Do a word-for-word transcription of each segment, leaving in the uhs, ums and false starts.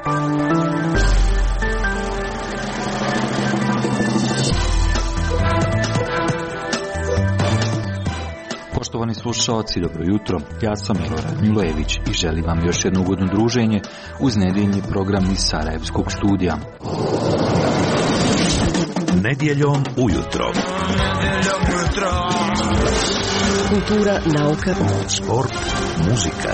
Poštovani slušalci, dobro jutro. Ja sam Milorad Milojević i želim vam još jedno ugodno druženje uz nedjeljni program iz Sarajevskog studija. Nedjeljom ujutro. Kultura, nauka, sport, muzika.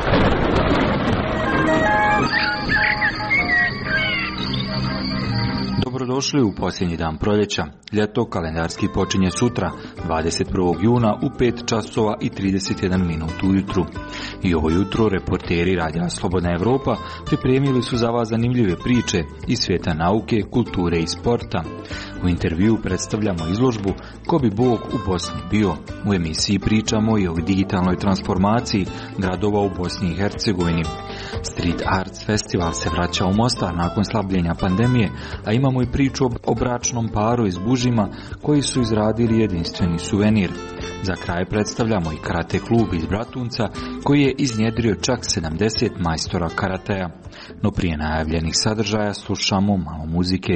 Dobrodošli u posljednji dan proljeća. Ljeto kalendarski počinje sutra, dvadeset prvog juna u pet časova i trideset jedan minut ujutru. I ovo jutro reporteri Radija Slobodna Evropa pripremili su za vas zanimljive priče iz svijeta nauke, kulture i sporta. U intervjuu predstavljamo izložbu Ko bi Bog u Bosni bio. U emisiji pričamo i o digitalnoj transformaciji gradova u Bosni i Hercegovini. Street Arts Festival se vraća u Mostar nakon slabljenja pandemije, a imamo i priču o bračnom paru iz Bužima koji su izradili jedinstveni suvenir. Za kraj predstavljamo i karate klub iz Bratunca koji je iznjedrio čak sedamdeset majstora karateja. No prije najavljenih sadržaja slušamo malo muzike.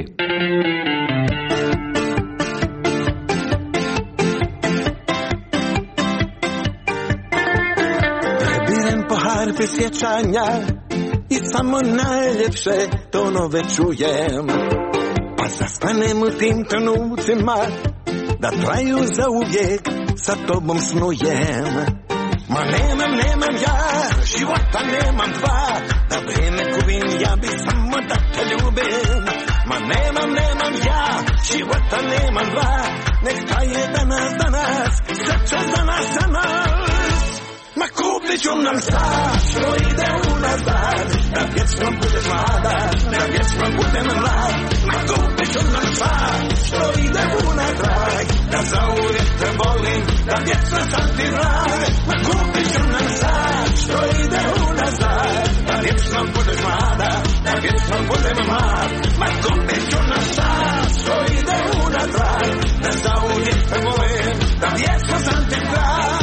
Prebirem po harfi sjećanja i samo najljepše tonove čujem, pa zastanem u tim trenucima da traju za uvijek, sa tobom snujem. Ma nemam, nemam ja, života nemam dva, da vrijeme gubim, ja bi samo da te ljubim. Ma nemam, nemam ja, života nemam dva, nek traje danas, danas, srce za nas, za nas. Ma kupit ću nam sad, što ide unazad, da vječno budeš mlada, da vječno budem mlad. Ma kupit ću nam sad, što ide unatrag, da zauvijek te volim, da vječno sam ti drag. Ma kupit ću nam sad, što ide unazad, da vječno budeš mlada, da vječno budem mlad. Ma kupit ću nam sad, što ide unatrag, da zauvijek te volim, da vječno sam ti drag.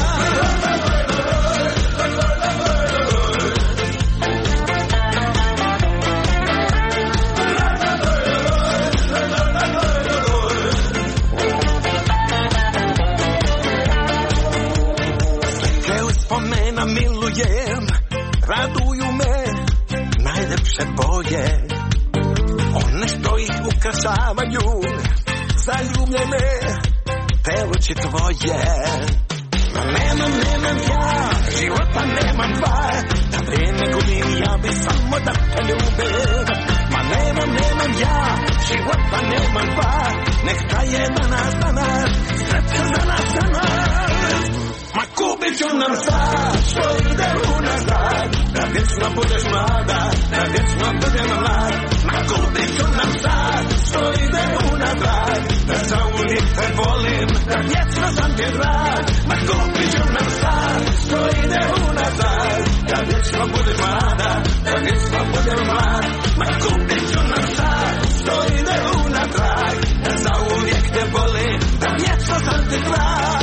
Spomena milujem, raduju me najljepše boje, one što ih ukrašavaju, zaljubljene te oči tvoje. Ma nemam, nemam ja, života nemam dva, da vrijeme gubim, ja bi samo da te ljubim. Ma nemam, nemam ja, života nemam dva, nek traje danas, danas, srce za nas, za nas. Ma kupit ću nam sad, što ide unazad, da vječno budeš mlada, da vječno budem mlad. Ma kupit ću nam sad, što ide unazad, da zauvijek te volim, da vječno sam ti drag. Ma kupit ću nam sad, što ide unazad, da vječno budeš mlada, da vječno budem mlad. Ma kupit ću nam sad, što ide unazad, da zauvijek te volim, da vječno sam ti drag.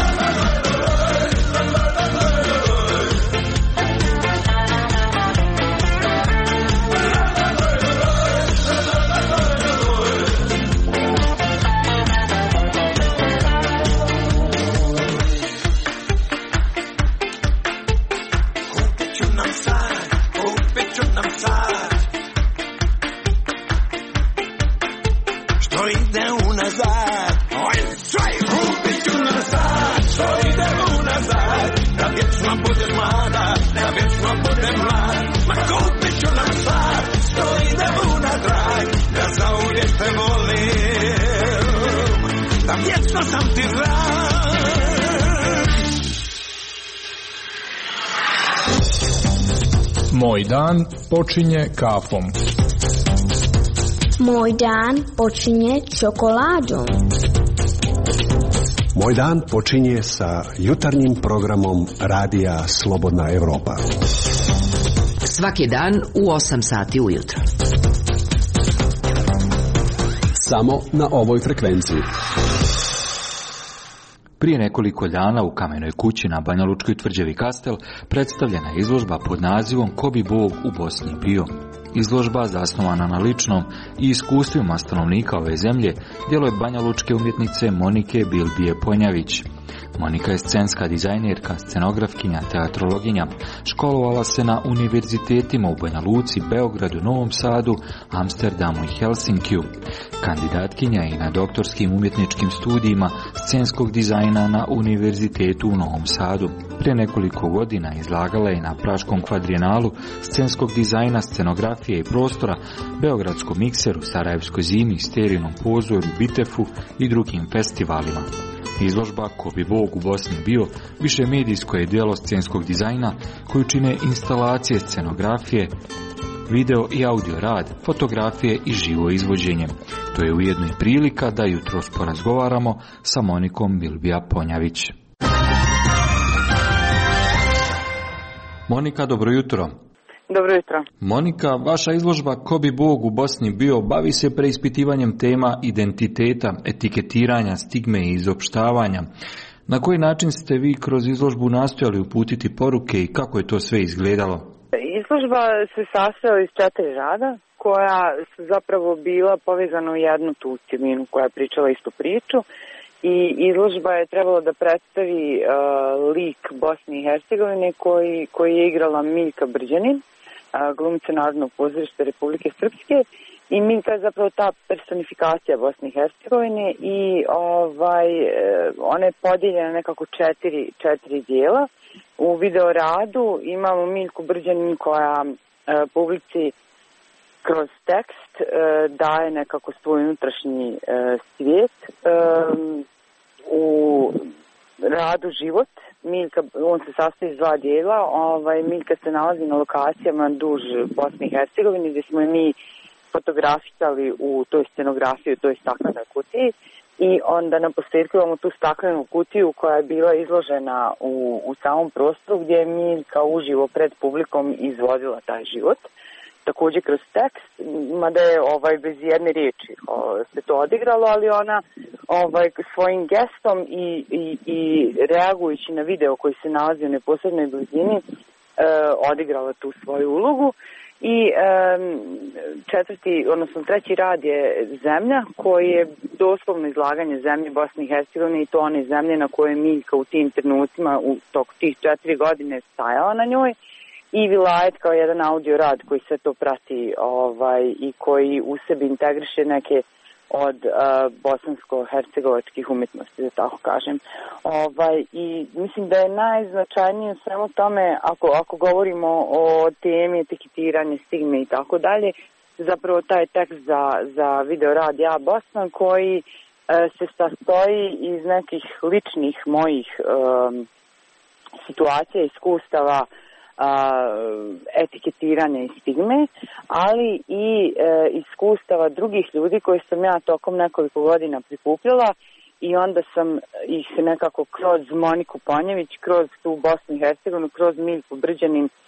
Moj dan počinje kafom. Moj dan počinje čokoladom. Moj dan počinje sa jutarnjim programom Radija Slobodna Evropa. Svaki dan u osam sati ujutro. Samo na ovoj frekvenciji. Prije nekoliko dana u Kamenoj kući na Banjalučkoj tvrđavi Kastel predstavljena je izložba pod nazivom Ko bi Bog u Bosni bio. Izložba, zasnovana na ličnom i iskustvima stanovnika ove zemlje, djelo je banjalučke umjetnice Monike Bilbije Ponjavić. Monika je scenska dizajnerka, scenografkinja, teatrologinja. Školovala se na univerzitetima u Banja Luci, Beogradu, Novom Sadu, Amsterdamu i Helsinkiju. Kandidatkinja je i na doktorskim umjetničkim studijima scenskog dizajna na Univerzitetu u Novom Sadu. Prije nekoliko godina izlagala je na Praškom kvadrijenalu scenskog dizajna, scenografije i prostora, Beogradskom mikseru, Sarajevskoj zimi, Sterinom pozorju, Bitefu i drugim festivalima. Izložba Ko bi Bog u Bosni bio više medijsko je djelo scenskog dizajna koju čine instalacije scenografije, video i audio rad, fotografije i živo izvođenje. To je ujedno i prilika da jutros porazgovaramo sa Monikom Bilbija Ponjavić. Monika, dobro jutro. Dobro jutro. Monika, vaša izložba Ko bi Bog u Bosni bio bavi se preispitivanjem tema identiteta, etiketiranja, stigme i izopštavanja. Na koji način ste vi kroz izložbu nastojali uputiti poruke i kako je to sve izgledalo? Izložba se sastojala iz četiri rada koja su zapravo bila povezana u jednu tu cjelinu koja je pričala istu priču. I izložba je trebalo da predstavi uh, lik Bosne i Hercegovine koji, koji je igrala Miljka Brđanin, uh, glumica Narodnog pozorišta Republike Srpske, i Miljka je zapravo ta personifikacija Bosne i Hercegovine i ovaj, uh, ona je podijeljena nekako četiri, četiri dijela. U video radu imamo Miljku Brđanin koja uh, publici kroz tekst e, daje nekako svoj unutrašnji e, svijet. E, u radu Život, Miljka, on se sastoji iz dva dijela. Ovaj, Miljka se nalazi na lokacijama duž Bosne i Hercegovine gdje smo je mi fotografisali u toj scenografiji, u toj staklenoj kutiji. I onda na posljedku imamo tu staklenu kutiju koja je bila izložena u, u samom prostoru gdje je Miljka uživo pred publikom izvodila taj život. Također kroz tekst, mada je ovaj, bez jedne riječi o, se to odigralo, ali ona ovaj, svojim gestom i, i, i reagujući na video koji se nalazi u neposrednoj blizini e, odigrala tu svoju ulogu. I e, četvrti, odnosno treći rad je Zemlja, koji je doslovno izlaganje zemlje Bosne i Hercegovine i to one zemlje na koje Miljka u tim trenucima u toku tih četiri godine stajala na njoj. I Vilajet kao jedan audio rad koji sve to prati ovaj, i koji u sebi integriše neke od uh, bosansko-hercegovačkih umjetnosti, da tako kažem. Ovaj, I mislim da je najznačajnije svemu tome, ako, ako govorimo o temi etiketiranje, stigme i tako dalje, zapravo taj tekst za, za video rad Ja Bosna koji uh, se sastoji iz nekih ličnih mojih um, situacija, iskustava, etiketiranja i stigme, ali i e, iskustava drugih ljudi koje sam ja tokom nekoliko godina prikupljala i onda sam ih nekako kroz Moniku Ponjavić, kroz tu Bosnu i Hercegovinu, kroz Miljku Brđanin e,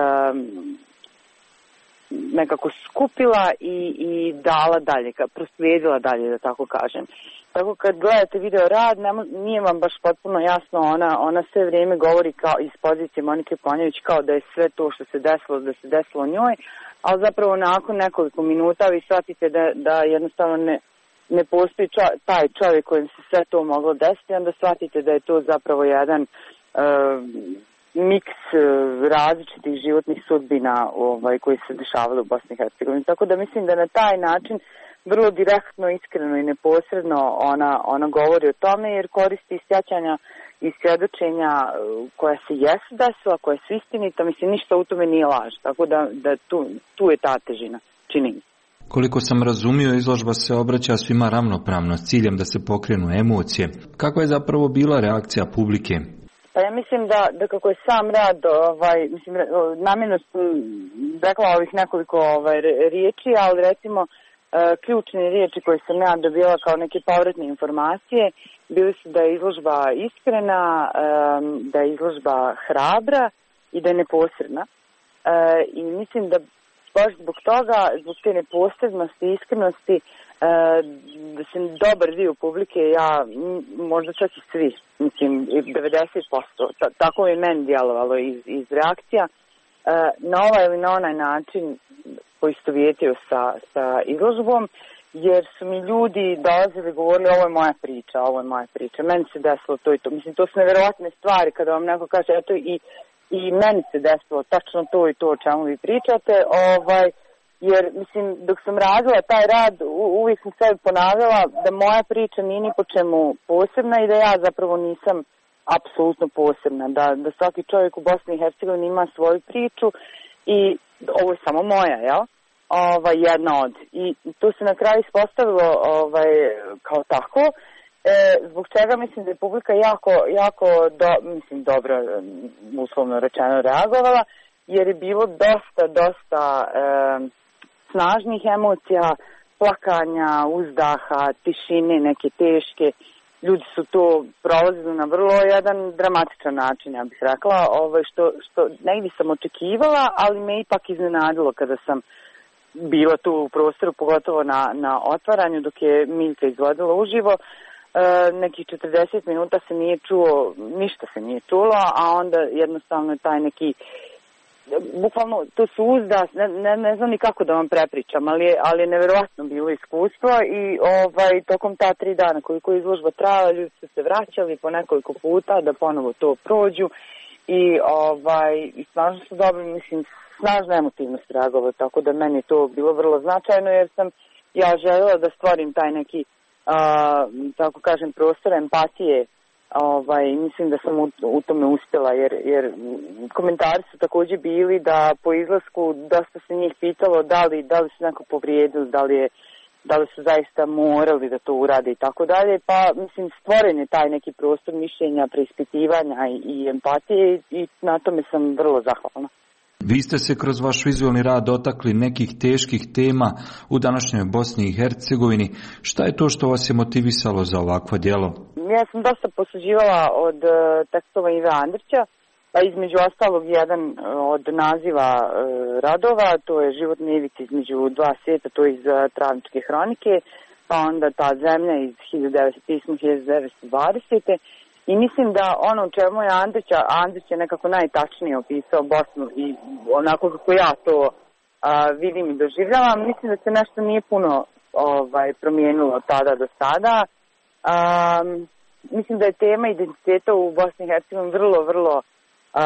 nekako skupila i, i dala dalje, proslijedila dalje, da tako kažem. Tako kad gledate video rad, nema, nije vam baš potpuno jasno, ona, ona sve vrijeme govori kao iz pozicije Monike Ponjavić kao da je sve to što se desilo, da se desilo njoj, ali zapravo nakon nekoliko minuta vi shvatite da, da jednostavno ne, ne postoji čo, taj čovjek kojem se sve to moglo desiti, onda shvatite da je to zapravo jedan uh, miks različitih životnih sudbina ovaj, koji se dešavali u Bosni i Hercegovini. Tako da mislim da na taj način vrlo direktno, iskreno i neposredno ona, ona govori o tome jer koristi sjećanja i svjedočenja koja se jesu desila, koja su istinita, mislim ništa u tome nije laž. Tako da, da tu, tu je ta težina, čini mi. Koliko sam razumio, izložba se obraća svima ravnopravno s ciljem da se pokrenu emocije. Kakva je zapravo bila reakcija publike? Pa ja mislim da, da kako je sam rad, ovaj, mislim, namjerno sam rekla ovih nekoliko ovaj, riječi, ali recimo uh, ključne riječi koje sam ja dobila kao neke povratne informacije bili su da je izložba iskrena, um, da je izložba hrabra i da je neposredna. Uh, I mislim da baš zbog toga, zbog te neposrednosti i iskrenosti, da se dobar dio publike, ja možda čak i svi, mislim devedeset posto, tako je meni djelovalo iz, iz reakcija, na ovaj ili na onaj način poistovjetio sa, sa izložbom, jer su mi ljudi dolazili i govorili ovo je moja priča, ovo je moja priča, meni se desilo to i to. Mislim, to su nevjerojatne stvari kada vam neko kaže, eto i, i meni se desilo tačno to i to o čemu vi pričate, ovaj, jer mislim, dok sam radila taj rad, u, uvijek sam sebi ponavljala da moja priča nije ni po čemu posebna i da ja zapravo nisam apsolutno posebna, da, da svaki čovjek u Bosni i Hercegovini ima svoju priču i ovo je samo moja, jel? Ovaj, jedna od. I to se na kraju ispostavilo ovaj, kao tako, e, zbog čega mislim da je publika jako, jako do, mislim, dobro, uslovno rečeno reagovala, jer je bilo dosta, dosta e, snažnih emocija, plakanja, uzdaha, tišine, neke teške. Ljudi su to prolazili na vrlo jedan dramatičan način, ja bih rekla, ovaj, što, što negdje sam očekivala, ali me ipak iznenadilo kada sam bila tu u prostoru, pogotovo na, na otvaranju, dok je Miljka izvodila uživo. E, nekih četrdeset minuta se nije čuo, ništa se nije čulo, a onda jednostavno je taj neki, bukvalno to su uzda, ne, ne, ne znam ni kako da vam prepričam, ali je, ali je nevjerojatno bilo iskustvo i ovaj, tokom ta tri dana koliko je izložba trajala, ljudi su se vraćali po nekoliko puta da ponovo to prođu i, ovaj, i snažno su dobri, mislim, snažna emotivnost reagovao, tako da meni je to bilo vrlo značajno jer sam ja željela da stvorim taj neki, a, tako kažem, prostor empatije. Ovaj, mislim da sam u, u tome uspjela jer, jer komentari su također bili da po izlasku dosta se njih pitalo da li, da li su neko povrijedili, da li, je, da li su zaista morali da to urade i tako dalje. Pa mislim stvoren je taj neki prostor mišljenja, preispitivanja i, i empatije i na tome sam vrlo zahvalna. Vi ste se kroz vaš vizualni rad dotakli nekih teških tema u današnjoj Bosni i Hercegovini. Šta je to što vas je motivisalo za ovakvo djelo? Ja sam dosta posuđivala od uh, tekstova Ive Andrića, pa između ostalog jedan uh, od naziva uh, radova, to je Životna ivica između dva svijeta, to je iz uh, Travničke hronike, pa onda Ta zemlja iz hiljadu devetsto dvadesete. I mislim da ono u čemu je Andrić, Andrić je nekako najtačnije opisao Bosnu i onako kako ja to a, vidim i doživljavam, mislim da se nešto nije puno ovaj, promijenilo od tada do sada. A, mislim da je tema identiteta u Bosni i Hercegovini vrlo, vrlo a,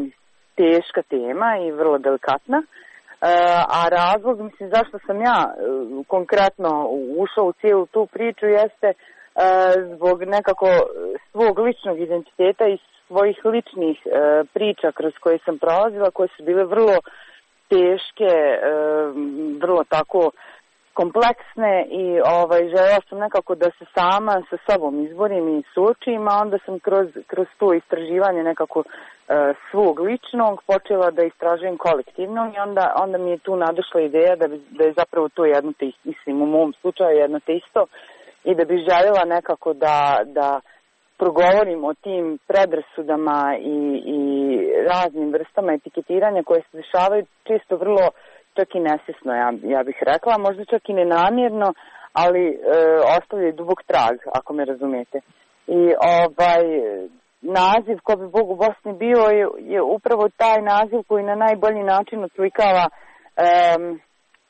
teška tema i vrlo delikatna. A, a razlog, mislim, zašto sam ja konkretno ušao u cijelu tu priču jeste zbog nekako svog ličnog identiteta i svojih ličnih e, priča kroz koje sam prolazila, koje su bile vrlo teške, e, vrlo tako kompleksne i ovaj, željela sam nekako da se sama sa sobom izborim i suočim, a onda sam kroz, kroz to istraživanje nekako e, svog ličnog počela da istražujem kolektivno i onda, onda mi je tu nadošla ideja da, bi, da je zapravo to jedno te isto, mislim u mom slučaju jedno te isto, i da bi željela nekako da, da progovorim o tim predrasudama i, i raznim vrstama etiketiranja koje se dešavaju često vrlo čak i nesvjesno, ja, ja bih rekla, možda čak i nenamjerno, ali e, ostavljaju dubok trag, ako me razumijete. I ovaj naziv Ko bi Bog u Bosni bio je, je upravo taj naziv koji na najbolji način oslikava e,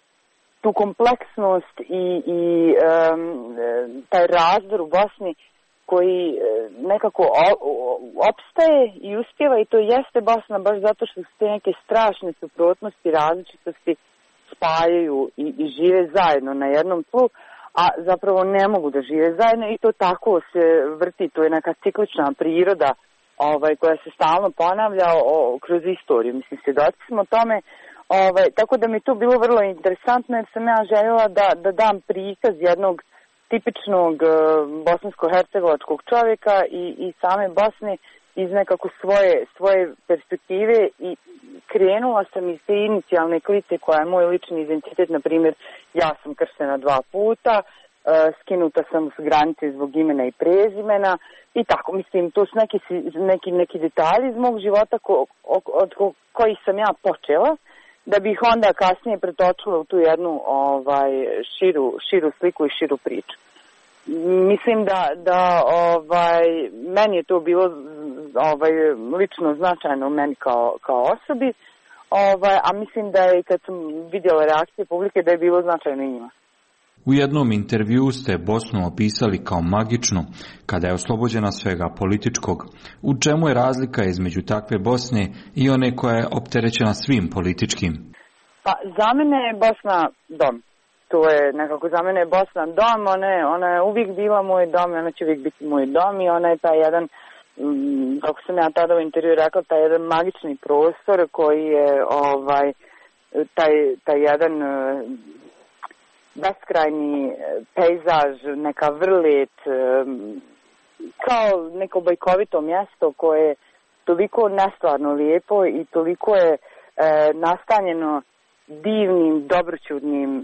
tu kompleksnost i, i um, taj razdor u Bosni koji nekako o, o, opstaje i uspjeva i to jeste Bosna baš zato što se te neke strašne suprotnosti, različitosti spajaju i, i žive zajedno na jednom tlu, a zapravo ne mogu da žive zajedno i to tako se vrti, to je neka ciklična priroda ovaj, koja se stalno ponavlja o, kroz istoriju, mislim, svjedoci smo tome. Ovaj, tako da mi je to bilo vrlo interesantno jer sam ja željela da, da dam prikaz jednog tipičnog uh, bosansko-hercegovačkog čovjeka i, i same Bosne iz nekako svoje, svoje perspektive i krenula sam iz te inicijalne klice koja je moj lični identitet, na primjer ja sam krštena dva puta, uh, skinuta sam s granice zbog imena i prezimena i tako, mislim, to su neki, neki, neki detalji iz mog života ko, od, od kojih sam ja počela, da bih onda kasnije pretočila u tu jednu ovaj, širu, širu sliku i širu priču. Mislim da, da ovaj, meni je to bilo ovaj, lično značajno meni kao, kao osobi, ovaj, a mislim da je, kad sam vidjela reakcije publike, da je bilo značajno i njima. U jednom intervjuu ste Bosnu opisali kao magičnu, kada je oslobođena svega političkog. U čemu je razlika između takve Bosne i one koja je opterećena svim političkim? Pa, za mene je Bosna dom. To je nekako, za mene je Bosna dom, ona je, ona je uvijek bila moj dom i ona će uvijek biti moj dom i ona je taj jedan, kako sam ja tada u intervju rekla, taj jedan magični prostor koji je ovaj, taj, taj jedan beskrajni pejzaž, neka vrlet, kao neko bajkovito mjesto koje je toliko nestvarno lijepo i toliko je e, nastanjeno divnim, dobroćudnim, e,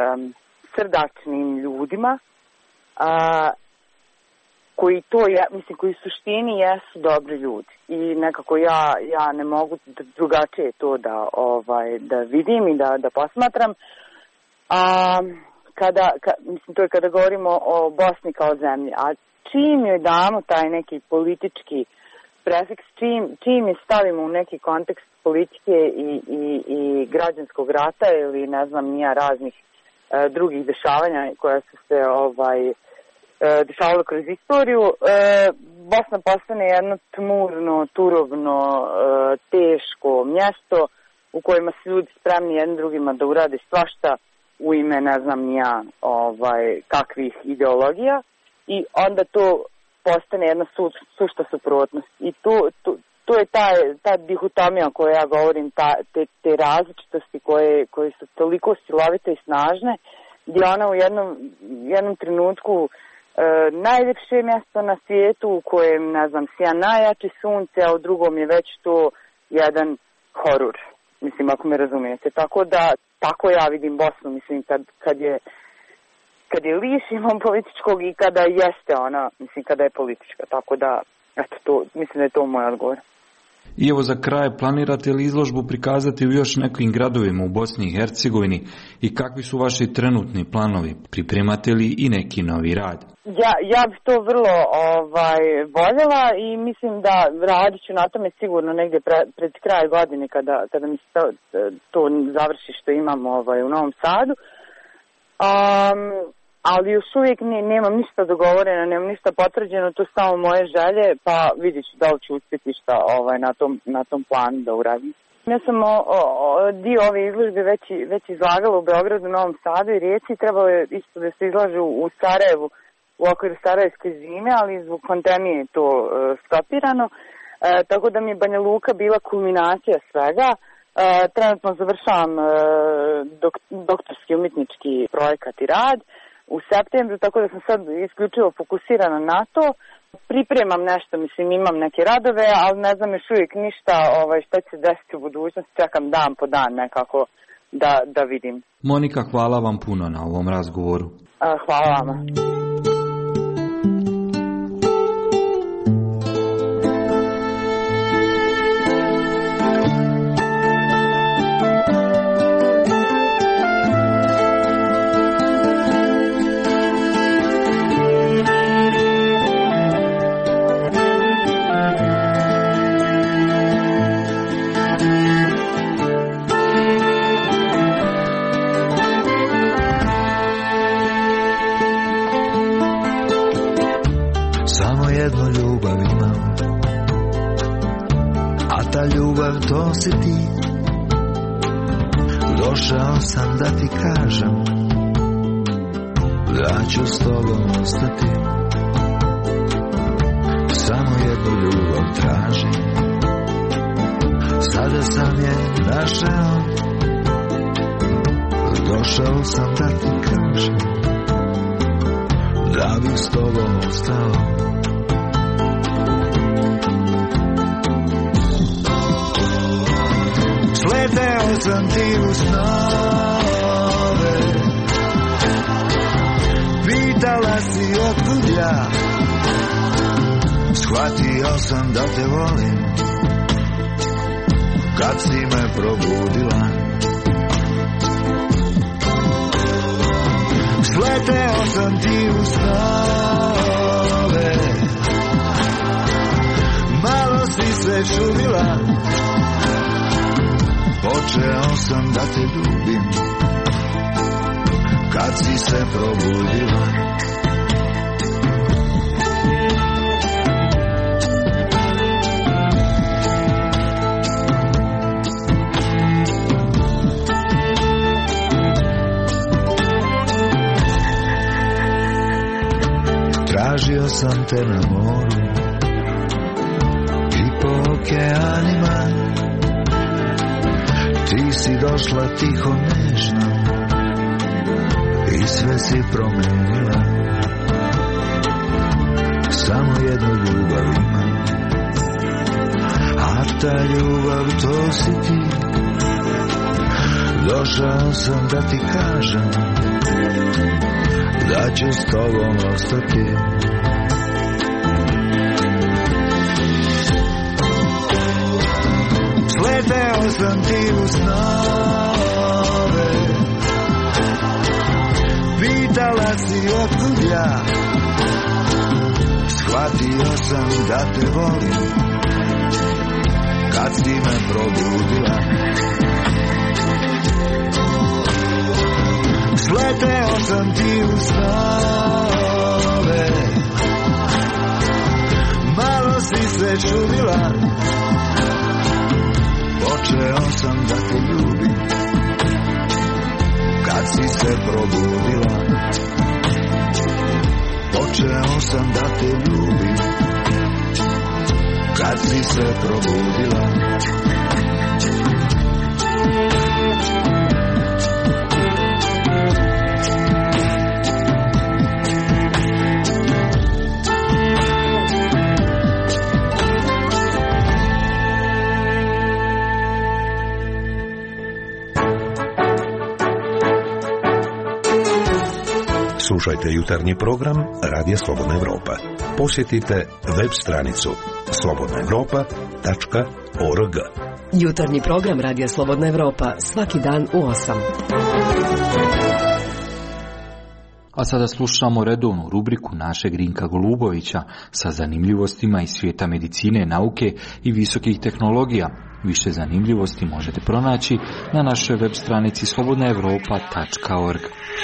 srdačnim ljudima, a, koji to, ja, mislim, koji u suštini jesu dobri ljudi. I nekako ja, ja ne mogu drugačije to da, ovaj, da vidim i da, da posmatram. A, kada, ka, mislim, to je kada govorimo o Bosni kao zemlji. A čim joj damo taj neki politički prefiks, čim, čim je stavimo u neki kontekst politike i, i, i građanskog rata ili ne znam nija raznih e, drugih dešavanja koja su se ovaj, e, dešavalo kroz istoriju, e, Bosna postane jedno tmurno, turovno, e, teško mjesto u kojima su ljudi spremni jednim drugima da urade svašta u ime ne znam nija ovaj, kakvih ideologija i onda to postane jedna su, sušta suprotnost. I to, to, to je ta, ta dihotomija o kojoj ja govorim, ta, te, te različitosti koje, koje su toliko silovite i snažne, gdje ona u jednom, jednom trenutku e, najljepše mjesto na svijetu u kojem, ne znam, sija najjače sunce, a u drugom je već to jedan horor. Mislim, ako me razumijete. Tako da, tako ja vidim Bosnu, mislim, kad, kad je kad je lišimo političkog i kada jeste ona, mislim, kada je politička. Tako da, eto, to, mislim da je to moj odgovor. I evo za kraj, planirate li izložbu prikazati u još nekim gradovima u Bosni i Hercegovini i kakvi su vaši trenutni planovi? Pripremate li i neki novi rad? Ja, ja bih to vrlo ovaj, voljela i mislim da radit ću na tome sigurno negdje pre, pred kraj godine kada, kada mi se to, to završi što imam ovaj, u Novom Sadu. Um, ali još uvijek ne, nemam ništa dogovoreno, nemam ništa potvrđeno, to su samo moje želje, pa vidjet ću da li ću uspjeti šta ovaj, na, tom, na tom planu da uradim. Ja sam o, o, dio ove izložbe već, već izlagala u Beogradu, Novom Sadu i Rijeci, trebalo je isto da se izlažu u Sarajevu, u okviru Sarajevske zime, ali zbog pandemije je to e, stopirano, e, tako da mi je Banja Luka bila kulminacija svega. E, trenutno završavam e, dok, doktorski umjetnički projekat i rad u septembru, tako da sam sad isključivo fokusirana na to. Pripremam nešto, mislim, imam neke radove, ali ne znam još uvijek ništa ovaj, šta će se desiti u budućnosti, čekam dan po dan nekako da, da vidim. Monika, hvala vam puno na ovom razgovoru. E, hvala vama. To si ti, došao sam da ti kažem da ću s tobom ostati, samo jednu ljubav tražim, sada sam je našao, došao sam da ti kažem da bih s tobom ostao. Sleteo sam ti u snove, pitala si otkud ja, shvatio sam da te volim, kad si me probudila. Sleteo sam ti u snove, malo si se čudila, sam da te ljubim kad si se probudila. Tražio sam te na moru i po okeanima, ti si došla tiho nežno i sve si promenila. Samo jednu ljubav imam, a ta ljubav to si ti. Došao sam da ti kažem da ću s tobom ostati. Sleteo sam ti u snove, pitala si otkud ja, shvatio sam da te volim kad si me probudila. Sleteo sam ti u snove, malo si se čudila, počeo sam da te ljubim kad si se probudila. Počeo sam da te ljubim kad si se probudila. Slušajte jutarnji program Radija Slobodna Evropa. Posjetite web stranicu slobodna evropa tačka org. Jutarnji program Radija Slobodna Evropa svaki dan u osam. A sada slušamo redovnu rubriku našeg Rinka Golubovića sa zanimljivostima iz svijeta medicine, nauke i visokih tehnologija. Više zanimljivosti možete pronaći na našoj web stranici slobodna evropa tačka org.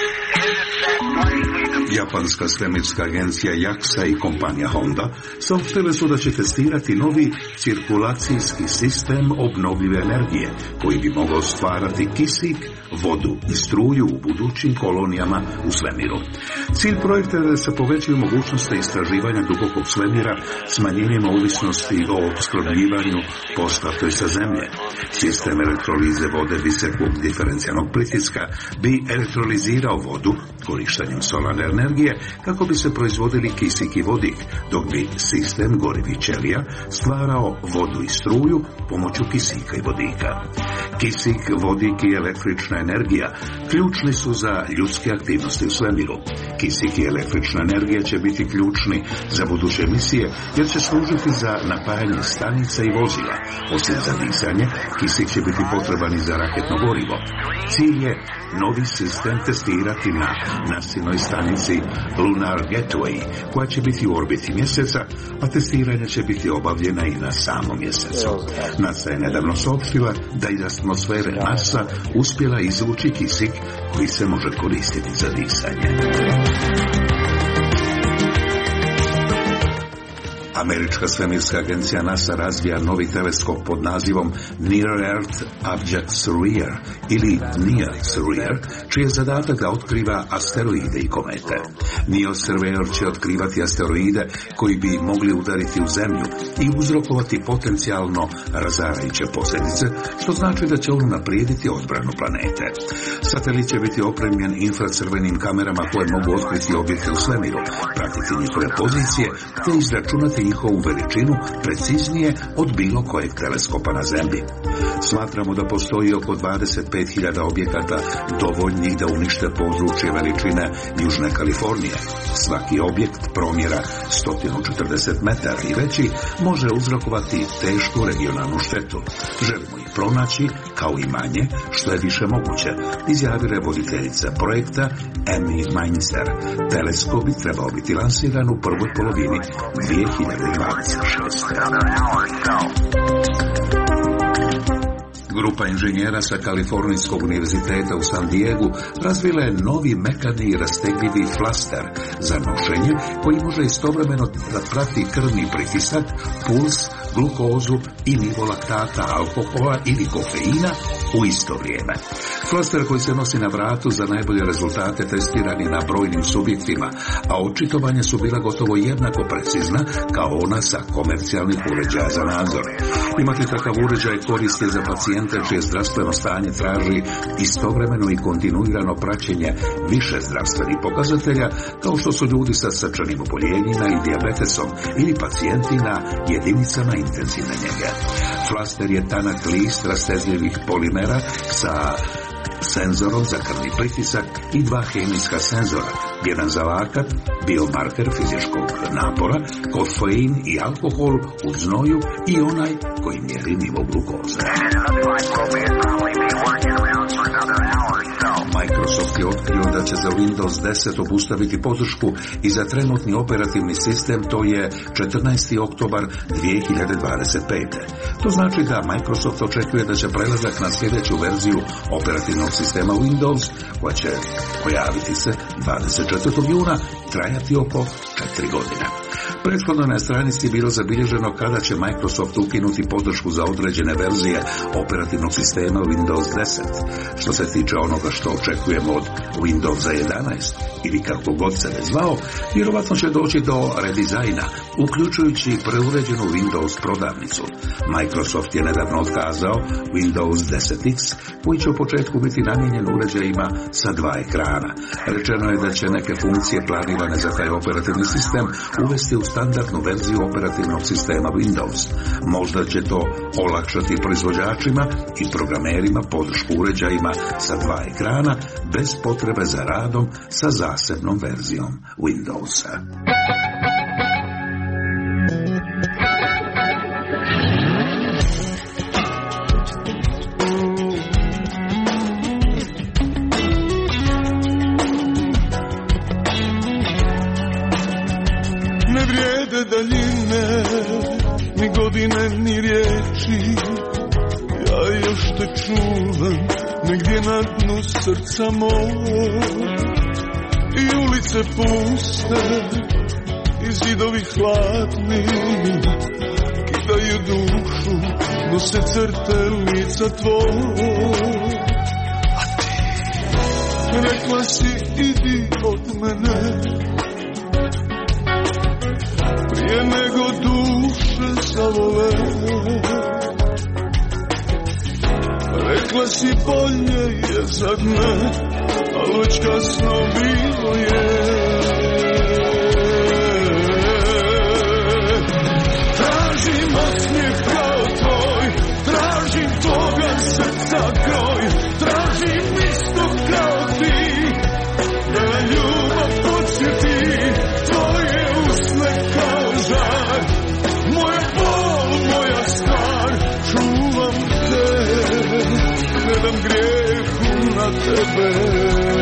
Japanska svemirska agencija JAXA i kompanija Honda saopštile su da će testirati novi cirkulacijski sistem obnovljive energije koji bi mogao stvarati kisik, vodu i struju u budućim kolonijama u svemiru. Cilj projekta je da se povećaju mogućnosti istraživanja dubokog svemira smanjenjem ovisnosti o opskrbljivanju postavke sa zemlje. Sistem elektrolize vode visokog diferencijalnog pritiska bi elektrolizirao vodu korištenjem solarne energije kako bi se proizvodili kisik i vodik, dok bi sistem gorivih ćelija stvarao vodu i struju pomoću kisika i vodika. Kisik, vodik i električna energija ključni su za ljudske aktivnosti u svemiru. Kisik i električna energija će biti ključni za buduće misije jer će služiti za napajanje stanica i vozila. Osim za disanje, kisik će biti potreban i za raketno gorivo. Cilj je novi sistem testirati na nasinoj stanici Lunar Gateway, koja će biti u orbiti mjeseca, a testiranje će biti obavljena i na samom mjesecu. NASA je nedavno saopštila da iz atmosfere Marsa uspjela izvući kisik koji se može koristiti za disanje. Američka svemirska agencija NASA razvija novi teleskop pod nazivom Near Earth Object Surveyor ili N E O Surveyor, čiji je zadatak da otkriva asteroide i komete. N E O Surveyor će otkrivati asteroide koji bi mogli udariti u zemlju i uzrokovati potencijalno razarajuće posljedice, što znači da će on unaprijediti odbranu planete. Satelit će biti opremljen infracrvenim kamerama koje mogu otkriti objekte u svemiru, pratiti njihove pozicije te izračunati njihovu veličinu preciznije od bilo kojeg teleskopa na zemlji. Smatramo da postoji oko dvadeset pet hiljada objekata dovoljnih da unište područje veličine Južne Kalifornije. Svaki objekt promjera sto četrdeset metara i veći može uzrokovati tešku regionalnu štetu. Želimo ih pronaći kao i manje što je više moguće, izjavila je voditeljica projekta Amy Mainzer. Teleskop bi trebao biti lansiran u prvoj polovini dvije hiljade dvadeset šeste. Grupa inženjera sa Kalifornijskog univerziteta u San Diegu razvila je novi mekani i rastegljivi flaster za nošenje koji može istovremeno da prati krvni pritisak, puls, glukozu i nivo laktata, alkohola ili kofeina u isto vrijeme. Flaster koji se nosi na vratu za najbolje rezultate testirani na brojnim subjektima, a očitovanja su bila gotovo jednako precizna kao ona sa komercijalnih uređaja za nadzor. Imati takav uređaj koristi za pacijente čije zdravstveno stanje traži istovremeno i kontinuirano praćenje više zdravstvenih pokazatelja, kao što su ljudi sa srčanim oboljenjima i dijabetesom ili pacijenti na jedinicama intenzivne njege. Flaster je tanak list rastezljivih polimera sa senzorom za krvni pritisak i dva hemijska senzora, jedan za lakat, biomarker fizičkog napora, kofein i alkohol u znoju i onaj koji mjeri nivo glukoze. Microsoft je otkrio da će za Windows deset obustaviti podršku i za trenutni operativni sistem, to je četrnaesti oktobar dvije hiljade dvadeset pete. To znači da Microsoft očekuje da će prelazak na sljedeću verziju operativnog sistema Windows, koja će pojaviti se dvadeset četvrtog juna, trajati oko četiri godine. Prethodno na stranici je bilo zabilježeno kada će Microsoft ukinuti podršku za određene verzije operativnog sistema Windows deset. Što se tiče onoga što očekujemo od Windowsa jedanaest ili kako god se ne zvao, vjerovatno će doći do redizajna, uključujući preuređenu Windows prodavnicu. Microsoft je nedavno otkazao Windows deset X, koji će u početku biti namijenjen uređajima sa dva ekrana. Rečeno je da će neke funkcije planirane za taj operativni sistem uvesti u standardnu verziju operativnog sistema Windows. Možda će to olakšati proizvođačima i programerima podršku uređajima sa dva ekrana bez potrebe za radom sa zasebnom verzijom Windowsa. Ne vrijede daljine, ni godine, ni riječi, ja još te čuvam negdje na dnu srca moj. I ulice puste, i zidovi hladni, kidaju dušu, nose crte lica tvoj. A ti rekla si idi od mene, prije nego duše zavole. Rekla si bolje je za dne, al već kasno bilo je. Tražim osmijeh kao tvoj, tražim tvoga srca kroj, tražim isto kao ti, da na ljubav podsjeti tvoje usne kao žar. Moja bol, moja stvar, čuvam te, ne dam grijehu na tebe.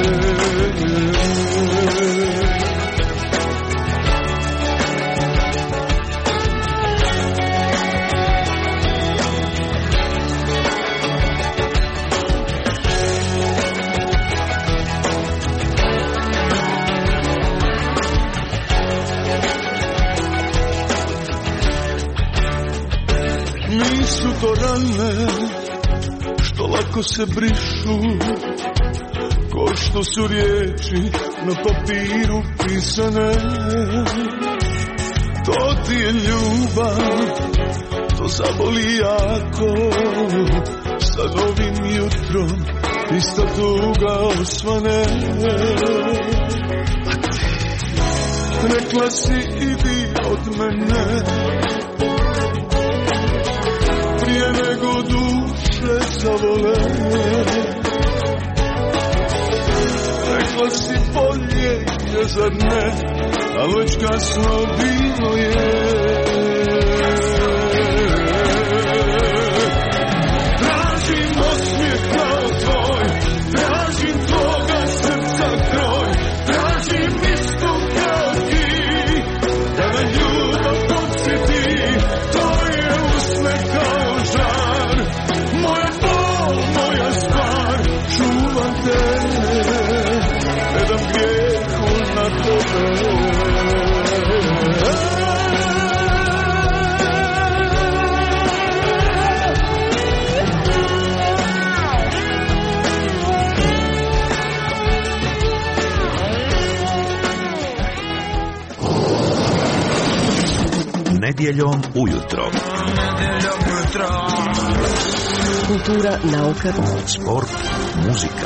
Nisu to rane što lako se brišu, ko što su riječi na papiru pisane. To ti je ljubav, to zaboli jako, sa novim jutrom ista tuga osvane. A ti rekla si idi od mene, prije nego duše zavole. Rekla si bolje je za dne, a već kasno bilo je. Tražim osmijeh kao tvoj, tražim tvoga srca kroj, tražim isto kao ti, da na ljubav podsjeti tvoje usne kao žar. Moje bol, Nedjeljom ujutro. Kultura, nauka, sport, muzika.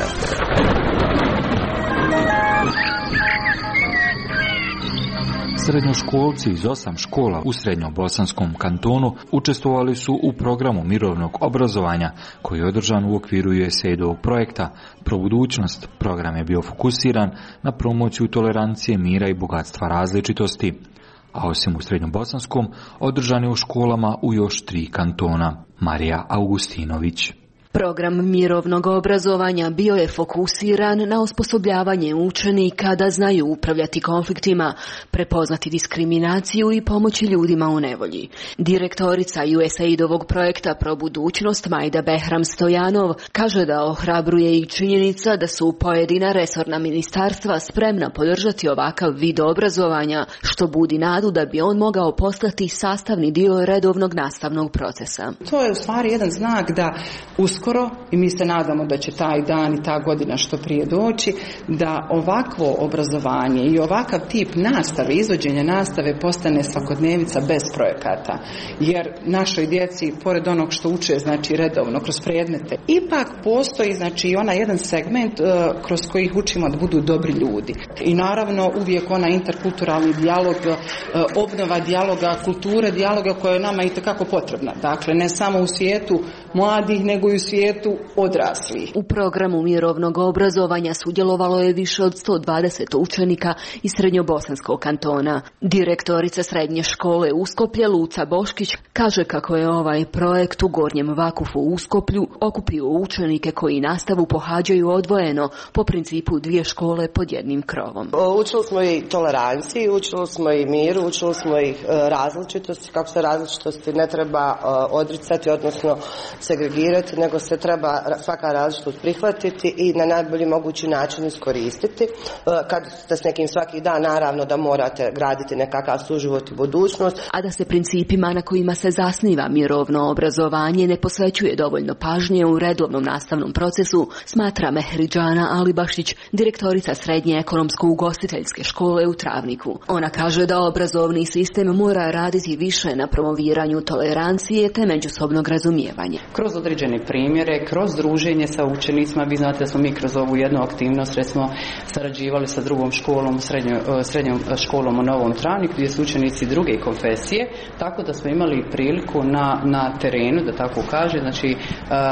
Srednjoškolci iz osam škola u Srednjobosanskom kantonu učestvovali su u programu mirovnog obrazovanja koji je održan u okviru U S A I D-ovog projekta Pro budućnost. Program je bio fokusiran na promociju tolerancije, mira i bogatstva različitosti, a osim u Srednjobosanskom održan je u školama u još tri kantona. Marija Augustinović. Program mirovnog obrazovanja bio je fokusiran na osposobljavanje učenika da znaju upravljati konfliktima, prepoznati diskriminaciju i pomoći ljudima u nevolji. Direktorica U S A I D-ovog projekta Pro budućnost Majda Behram Stojanov kaže da ohrabruje i činjenica da su pojedina resorna ministarstva spremna podržati ovakav vid obrazovanja, što budi nadu da bi on mogao postati sastavni dio redovnog nastavnog procesa. To je u stvari jedan znak da uskoro, i mi se nadamo da će taj dan i ta godina što prije doći, da ovakvo obrazovanje i ovakav tip nastave, izvođenja nastave postane svakodnevica bez projekata. Jer našoj djeci, pored onog što uče, znači redovno, kroz predmete, ipak postoji, znači, onaj jedan segment uh, kroz koji ih učimo da budu dobri ljudi. I naravno uvijek onaj interkulturalni dijalog, uh, obnova dijaloga, kulture dijaloga koja je nama itekako potrebna. Dakle, ne samo u svijetu mladih, nego i u svijetu odraslih. U programu mirovnog obrazovanja sudjelovalo je više od sto dvadeset učenika iz Srednjobosanskog kantona. Direktorica srednje škole Uskoplje Luca Boškić kaže kako je ovaj projekt u Gornjem Vakufu u Uskoplju okupio učenike koji nastavu pohađaju odvojeno po principu dvije škole pod jednim krovom. Učili smo i toleranciji, učili smo i miru, učili smo i različitosti, kako se različitosti ne treba odricati, odnosno segregirati, nego se treba svaka različitost prihvatiti i na najbolji mogući način iskoristiti. Kad ste s nekim svaki dan, naravno da morate graditi nekakav suživot i budućnost. A da se principima na kojima se zasniva mirovno obrazovanje ne posvećuje dovoljno pažnje u redovnom nastavnom procesu, smatra Mehridžana Alibašić, direktorica Srednje ekonomsko-ugostiteljske škole u Travniku. Ona kaže da obrazovni sistem mora raditi više na promoviranju tolerancije te međusobnog razumijevanja. Kroz određene primjere, kroz druženje sa učenicima, vi znate da smo mi kroz ovu jednu aktivnost recimo sarađivali sa drugom školom, srednjom, srednjom školom u Novom Travniku, gdje su učenici druge konfesije, tako da smo imali priliku na, na terenu, da tako kaže, znači uh,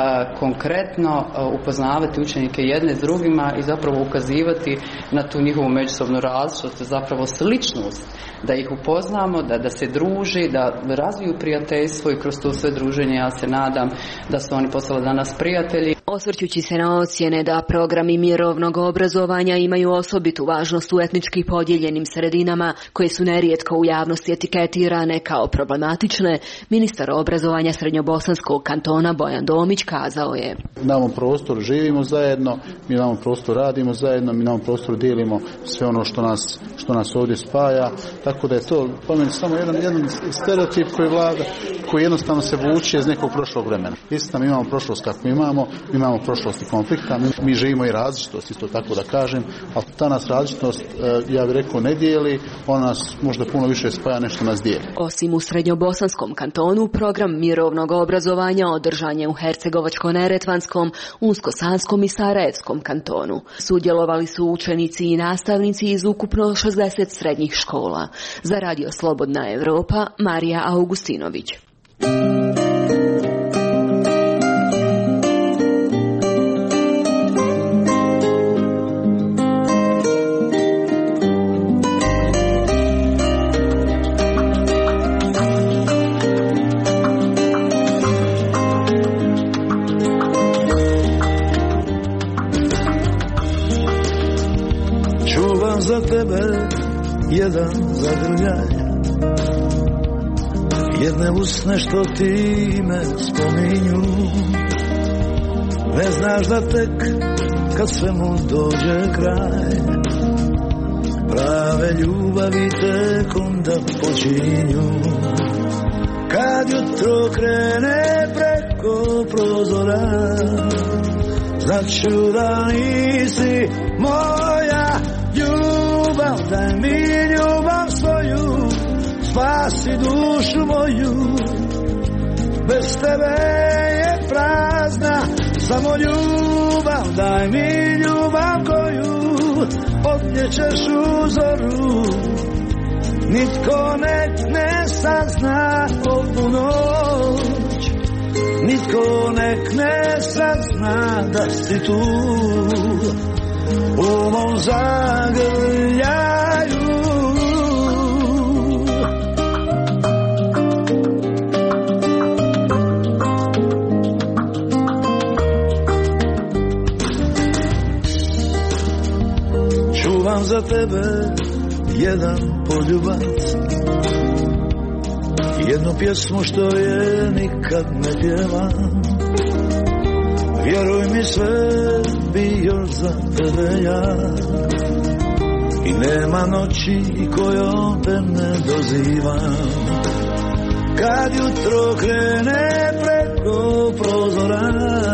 konkretno uh, upoznavati učenike jedne s drugima i zapravo ukazivati na tu njihovu međusobnu različitost, zapravo sličnost, da ih upoznamo, da, da se druži, da razviju prijateljstvo i kroz to sve druženje ja se nadam da su oni postali danas prijatelji. Osvrćući se na ocjene da programi mirovnog obrazovanja imaju osobitu važnost u etnički podijeljenim sredinama koje su nerijetko u javnosti etiketirane kao problematične, ministar obrazovanja Srednjobosanskog kantona Bojan Domić kazao je: Na ovom prostoru živimo zajedno, mi na ovom prostoru radimo zajedno, mi na ovom prostoru dijelimo sve ono što nas, što nas ovdje spaja, tako da je to po meni samo jedan, jedan stereotip koji vlada, koji jednostavno se vuče iz nekog prošlog vremena. Istina, mi imamo prošlost kako imamo, mi imamo prošlost i konflikta, mi, mi živimo i različitost, isto tako da kažem, ali ta nas različitost, ja bih rekao, ne dijeli, ona nas možda puno više spaja, nešto nas dijeli. Osim u Srednjobosanskom kantonu, program mirovnog obrazovanja održan je u Hercegovačko-neretvanskom, Unsko-Sanskom i Sarajevskom kantonu. Sudjelovali su učenici i nastavnici iz ukupno šezdeset srednjih škola. Za Radio Slobodna Evropa, Marija Augustinović. Čuvam za tebe jedan zagrljaj, jedne usne što ti me spominju. Ne znaš da tek kad svemu dođe kraj, prave ljubavi tek onda počinju. Kad jutro krene preko prozora, znaću da nisi moja ljubav. Daj mi ljubav svoju, spasi dušu moju, bez tebe je prazna, samo ljubav, daj mi ljubav koju odnjećeš u zoru. Nitko nek ne sazna ovu noć, nitko nek ne sazna da si tu u mom zagrljaju. Čuvam za tebe jedan poljubac, jednu pjesmu što je nikad ne pjevam. Vjeruj mi, sve bi još za tebe ja, i nema noći kojom te ne dozivam. Kad jutro krene preko prozora,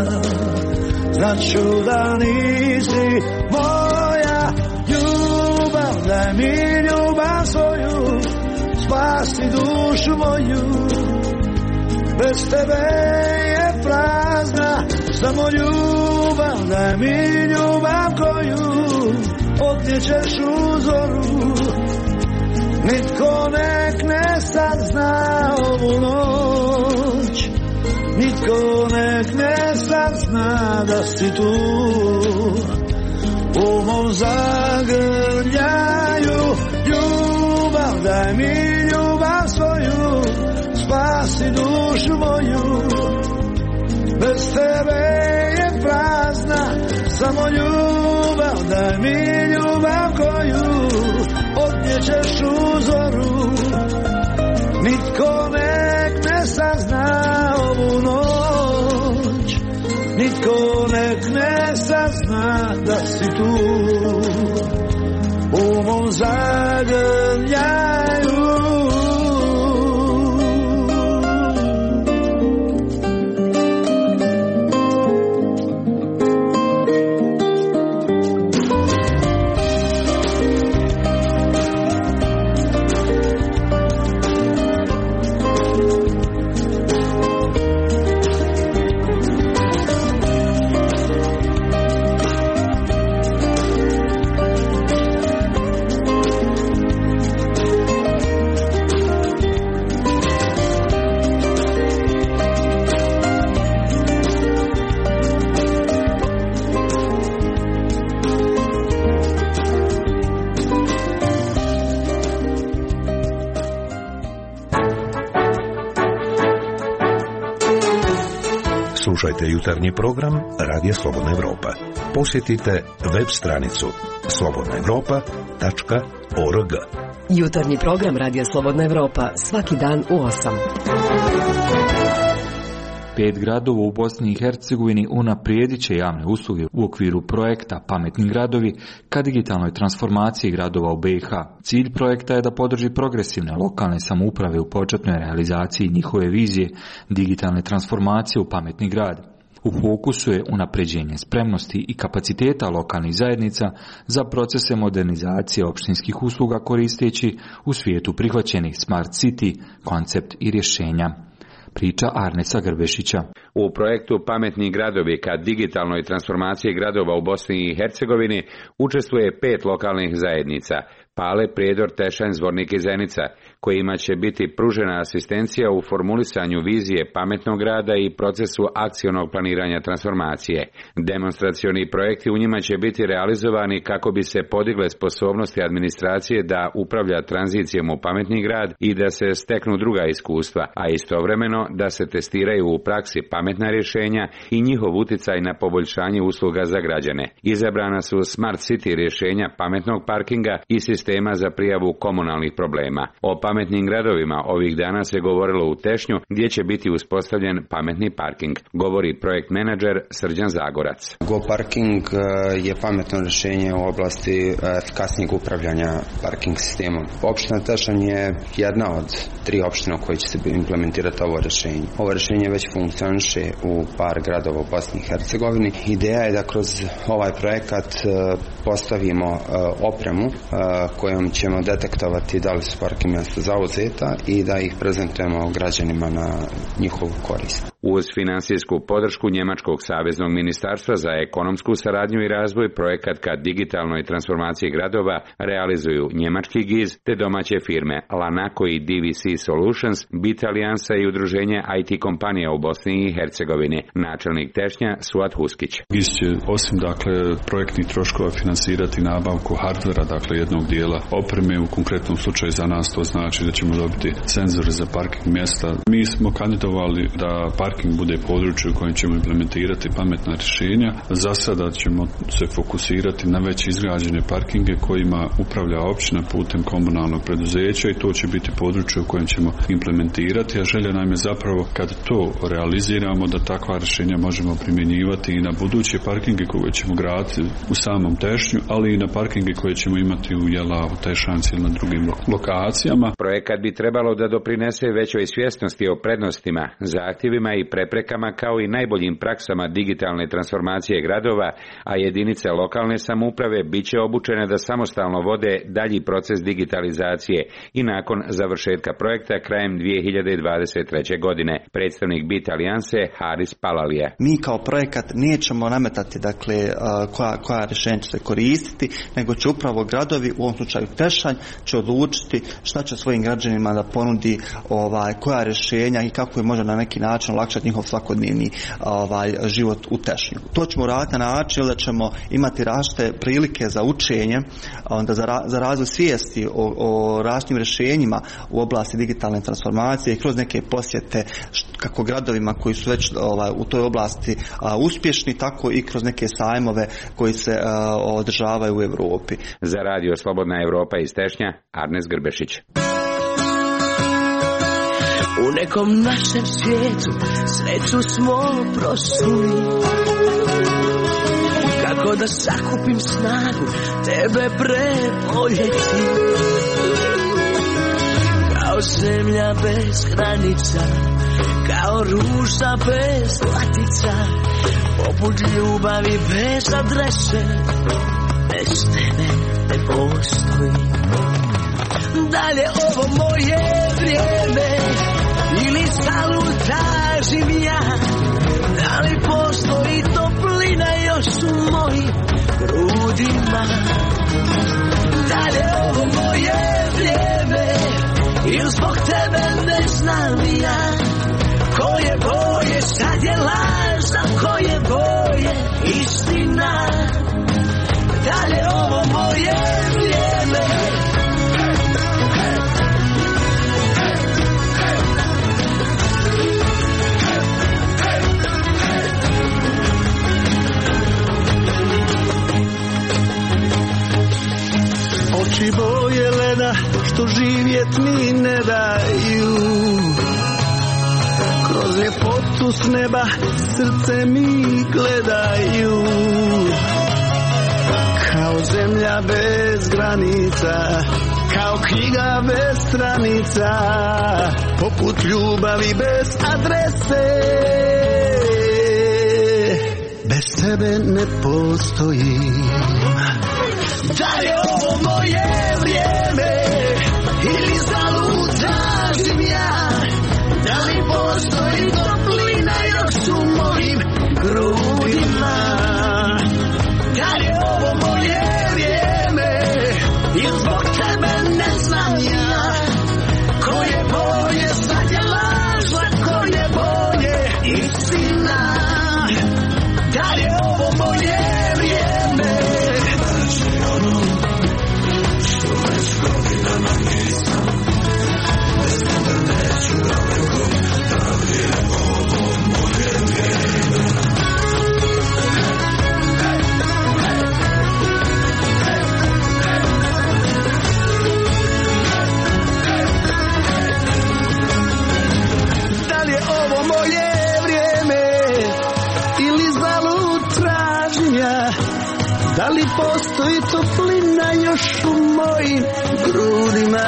znaću da nisi moja ljubav, daj mi ljubav svoju, spasi dušu moju, bez tebe je prazna, samo ljubav, daj mi ljubav koju odnjećeš u zoru. Nitko nek ne sazna ovu noć, nitko nek ne sazna da si tu u mom zagrljaju. Ljubav, daj mi ljubav svoju, spasi dušu moju, bez tebe je prazna, samo ljubav, daj mi ljubav koju odnjećeš u zoru. Nitko nek ne sazna ovu noć, nitko nek ne sazna da si tu u mom zagrljaju. Slušajte jutarnji program Radija Slobodna Evropa. Posjetite web stranicu slobodna evropa tačka org. Jutarnji program Radija Slobodna Evropa svaki dan u osam. Pet gradova u Bosni i Hercegovini unaprijedit će javne usluge u okviru projekta Pametni gradovi ka digitalnoj transformaciji gradova u B i H. Cilj projekta je da podrži progresivne lokalne samouprave u početnoj realizaciji njihove vizije digitalne transformacije u pametni grad. U fokusu je unapređenje spremnosti i kapaciteta lokalnih zajednica za procese modernizacije opštinskih usluga koristeći u svijetu prihvaćenih Smart City koncept i rješenja. Priča Arnesa Grbešića. U projektu Pametni gradovi ka digitalnoj transformaciji gradova u Bosni i Hercegovini učestvuje pet lokalnih zajednica: Pale, Prijedor, Tešanj, Zvornik i Zenica, kojima će biti pružena asistencija u formulisanju vizije pametnog grada i procesu akcionog planiranja transformacije. Demonstracioni projekti u njima će biti realizovani kako bi se podigle sposobnosti administracije da upravlja tranzicijom u pametni grad i da se steknu druga iskustva, a istovremeno da se testiraju u praksi pametna rješenja i njihov uticaj na poboljšanje usluga za građane. Izabrana su Smart City rješenja pametnog parkinga i sistema za prijavu komunalnih problema. O pametnim gradovima ovih dana se govorilo u Tešnju, gdje će biti uspostavljen pametni parking, govori projekt menadžer Srđan Zagorac. Go Parking je pametno rješenje u oblasti efikasnijeg upravljanja parking sistemom. Opština Tešanj je jedna od tri opština koje će se implementirati ovo rješenje. Ovo rješenje već funkcioniše u par gradova u Bosni i Hercegovini. Ideja je da kroz ovaj projekat postavimo opremu kojom ćemo detektovati da li su parking mjesta zauzeta i da ih prezentujemo građanima na njihovu korist. Uz finansijsku podršku Njemačkog saveznog ministarstva za ekonomsku saradnju i razvoj, projekat ka digitalnoj transformaciji gradova realizuju njemački G I Z te domaće firme Lanaco i D V C Solutions, Bit Alijansa i udruženje I T kompanija u Bosni i Hercegovini. Načelnik Tešnja Suat Huskić. G I Z će osim dakle projektnih troškova finansirati nabavku hardvera, dakle jednog dijela opreme. U konkretnom slučaju za nas to znači da ćemo dobiti senzore za parking mjesta. Mi smo kandidovali da parking bude područje u kojem ćemo implementirati pametna rješenja. Za sada ćemo se fokusirati na već izgrađene parkinge kojima upravlja općina putem komunalnog preduzeća i to će biti područje u kojem ćemo implementirati, a želja nam je zapravo kad to realiziramo da takva rješenja možemo primjenjivati i na buduće parkinge koje ćemo graditi u samom Tešnju, ali i na parkinge koje ćemo imati u Jelavu, Tešanci ili na drugim lokacijama. Projekat bi trebalo da doprinese većoj svjesnosti o prednostima, zahtjevima i preprekama kao i najboljim praksama digitalne transformacije gradova, a jedinice lokalne samouprave bit će obučene da samostalno vode dalji proces digitalizacije i nakon završetka projekta krajem dvije hiljade dvadeset treće. godine. Predstavnik Bit Alijanse Haris Palalija. Mi kao projekat nećemo nametati dakle koja, koja rješenja će se koristiti, nego će upravo gradovi, u ovom slučaju Tešanj, će odlučiti šta će svojim građanima da ponudi, ovaj, koja rješenja i kako je može na neki način olakšati njihov svakodnevni ovaj, život u Tešnju. To ćemo raditi na način da ćemo imati različite prilike za učenje, onda za, ra, za razvoj svijesti o, o različitim rješenjima u oblasti digitalne transformacije i kroz neke posjete kako gradovima koji su već ovaj, u toj oblasti a, uspješni, tako i kroz neke sajmove koji se a, održavaju u Europi. Za radio Slobodna Evropa iz Tešnja, Arnes Grbešić. U nekom našem svijetu sreću smo prosuli, kako da sakupim snagu tebe preboljeti. Kao zemlja bez granica, kao ruža bez latica, poput ljubavi bez adrese, bez tebe ne postoji. Dalje ovo moje vrijeme ili salud tražim ja, da li postoji toplina još u mojim grudima. Dalje ovo moje vrijeme ili zbog tebe ne znam ja, koje boje sad je laž, a koje boje istina. Dalje ovo moje vrijeme. Oči boje leda što živjet mi ne daju, kroz ljepotu s neba srce mi gledaju. Kao zemlja bez granica, kao knjiga bez stranica, poput ljubavi bez adrese, bez tebe ne postojim. Da je ovo moje vrijeme ili zalud tražim ja, da li postoji toplina još u mojim grudima. Da je ovo moje vrijeme ili zbog tebe ne znam ja, koje boje sad je laž, a koje boje istina. Da je ovo moje vrijeme. Da li je ovo moje vrijeme ili zalud traženja, da li postoji toplina još u mojim grudima.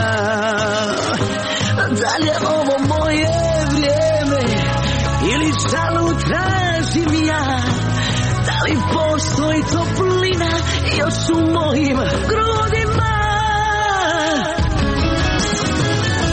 Da li je ovo moje vrijeme ili zalud tražim ja, da li postoji toplina još u mojim grudima.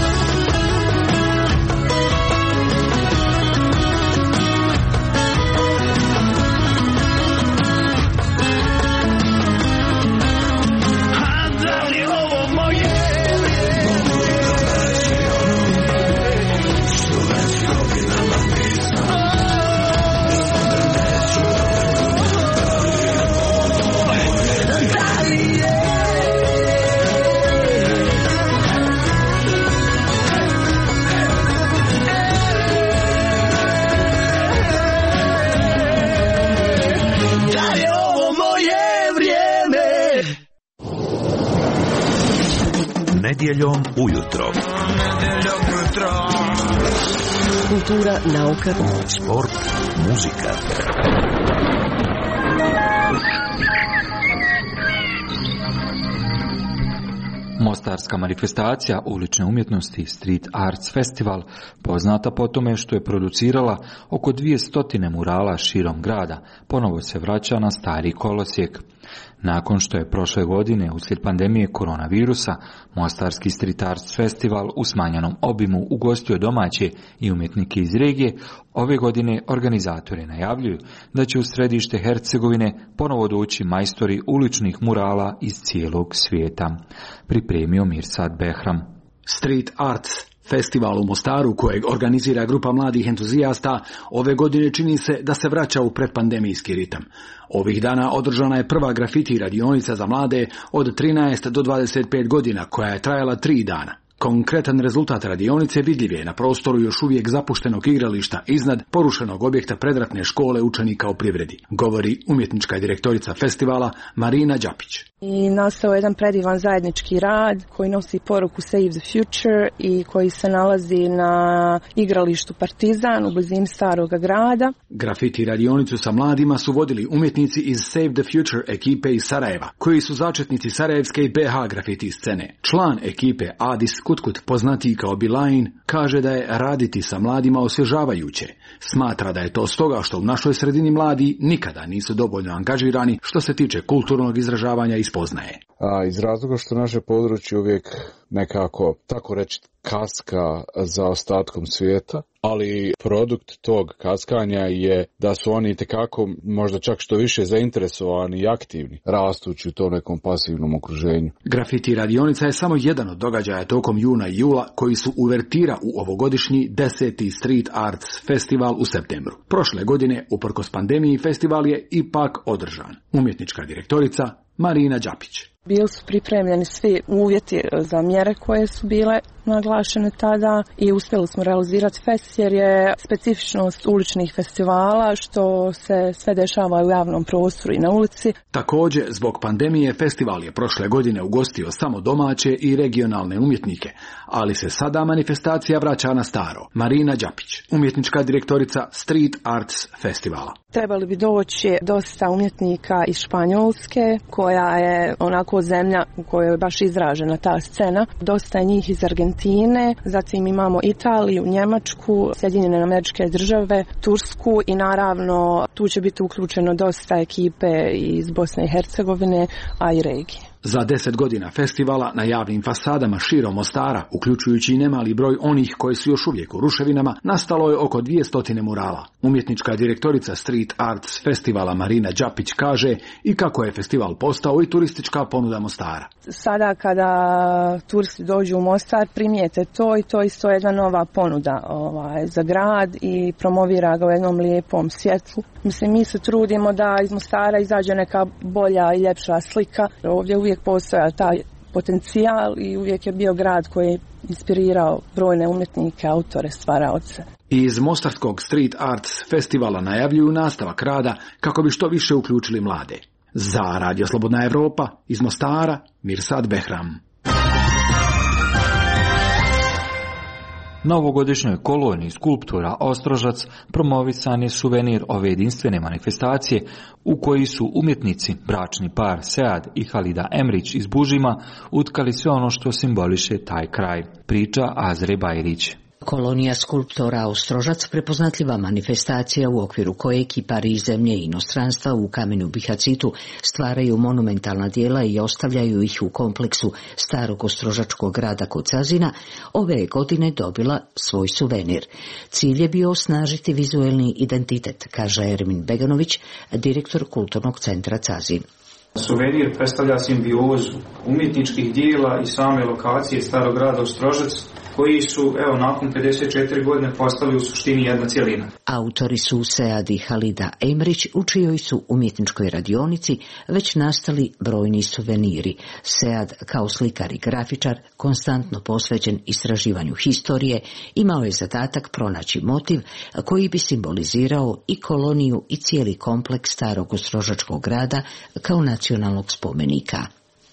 Nedjeljom ujutro. Kultura, nauka, sport, muzika. Mostarska manifestacija ulične umjetnosti Street Arts Festival poznata po tome što je producirala oko dvije stotine murala širom grada, ponovo se vraća na stari kolosijek. Nakon što je prošle godine uslijed pandemije koronavirusa Mostarski Street Arts Festival u smanjenom obimu ugostio domaće i umjetnike iz regije, ove godine organizatori najavljuju da će u središte Hercegovine ponovo doći majstori uličnih murala iz cijelog svijeta. Pripremio Mirsad Behram. Street Arts Festival u Mostaru, kojeg organizira grupa mladih entuzijasta, ove godine čini se da se vraća u predpandemijski ritam. Ovih dana održana je prva grafiti radionica za mlade od trinaest do dvadeset pet godina, koja je trajala tri dana. Konkretan rezultat radionice vidljiv je na prostoru još uvijek zapuštenog igrališta iznad porušenog objekta predratne škole učenika u privredi, govori umjetnička direktorica festivala Marina Đapić. I nastao jedan predivan zajednički rad koji nosi poruku Save the Future i koji se nalazi na igralištu Partizan u blizini Staroga grada. Grafiti radionicu sa mladima su vodili umjetnici iz Save the Future ekipe iz Sarajeva, koji su začetnici sarajevske i B H grafiti scene. Član ekipe Adis Kutkut, poznatiji kao Bilain, kaže da je raditi sa mladima osvježavajuće. Smatra da je to stoga što u našoj sredini mladi nikada nisu dovoljno angažirani što se tiče kulturnog izražavanja i spoznaje. A iz razloga što naše područje uvijek nekako, tako reći, kaska za ostatkom svijeta, ali produkt tog kaskanja je da su oni itekako možda čak što više zainteresovani i aktivni, rastući u tom nekom pasivnom okruženju. Grafiti radionica je samo jedan od događaja tokom juna i jula koji su uvertira u ovogodišnji deseti Street Arts Festival u septembru. Prošle godine, uprkos pandemiji, festival je ipak održan. Umjetnička direktorica Marina Đapić. Bili su pripremljeni svi uvjeti za mjere koje su bile naglašene tada i uspjeli smo realizirati fest jer je specifičnost uličnih festivala što se sve dešava u javnom prostoru i na ulici. Također, zbog pandemije festival je prošle godine ugostio samo domaće i regionalne umjetnike, ali se sada manifestacija vraća na staro. Marina Đapić, umjetnička direktorica Street Arts Festivala. Trebali bi doći dosta umjetnika iz Španjolske, koja je onako zemlja u kojoj je baš izražena ta scena. Dosta je njih iz Argentine, zatim imamo Italiju, Njemačku, Sjedinjene Američke Države, Tursku i naravno tu će biti uključeno dosta ekipe iz Bosne i Hercegovine, a i regije. Za deset godina festivala na javnim fasadama širom Mostara, uključujući i nemali broj onih koji su još uvijek u ruševinama, nastalo je oko dvije stotine murala. Umjetnička direktorica Street Arts Festivala Marina Đapić kaže i kako je festival postao i turistička ponuda Mostara. Sada kada turisti dođu u Mostar primijete to i to isto jedna nova ponuda ovaj, za grad i promovira ga u jednom lijepom svjetlu. Mislim, mi se trudimo da iz Mostara izađe neka bolja i ljepša slika. Ovdje uvijek postoja taj potencijal i uvijek je bio grad koji je inspirirao brojne umjetnike, autore, stvaraoce. Iz Mostarskog Street Arts Festivala najavljuju nastavak rada kako bi što više uključili mlade. Za Radio Slobodna Evropa iz Mostara, Mirsad Behram. Na ovogodišnjoj koloniji skulptura Ostrožac promovisan je suvenir ove jedinstvene manifestacije u koji su umjetnici, bračni par Sead i Halida Emrić iz Bužima, utkali sve ono što simboliše taj kraj. Priča Azre Bajrić. Kolonija skulptora Ostrožac prepoznatljiva manifestacija u okviru koje kipari iz zemlje i inostranstva u kamenu Bihacitu stvaraju monumentalna dijela i ostavljaju ih u kompleksu starog ostrožačkog grada kod Cazina, ove godine dobila svoj suvenir. Cilj je bio osnažiti vizuelni identitet, kaže Ermin Beganović, direktor kulturnog centra Cazin. Suvenir predstavlja simbiozu umjetničkih dijela i same lokacije starog grada Ostrožac, koji su, evo, nakon pedeset četiri godine postali u suštini jedna cjelina. Autori su Sead i Halida Emrić, u čijoj su umjetničkoj radionici već nastali brojni suveniri. Sead, kao slikar i grafičar, konstantno posvećen istraživanju historije, imao je zadatak pronaći motiv koji bi simbolizirao i koloniju i cijeli kompleks starog ostrožačkog grada kao nacionalnog spomenika.